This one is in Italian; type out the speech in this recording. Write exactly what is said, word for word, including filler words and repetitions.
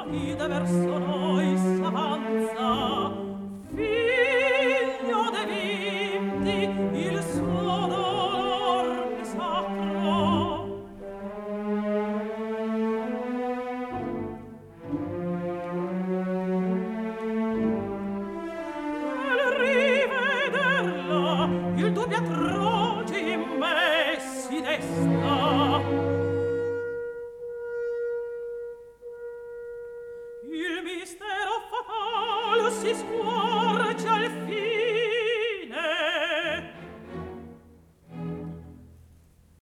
ide verso noi s'avanza, figlio de vinti, il suo dolor mi sacro. Nel rivederla, il dubbio atroce in me si desta. Il mistero fatale si scuote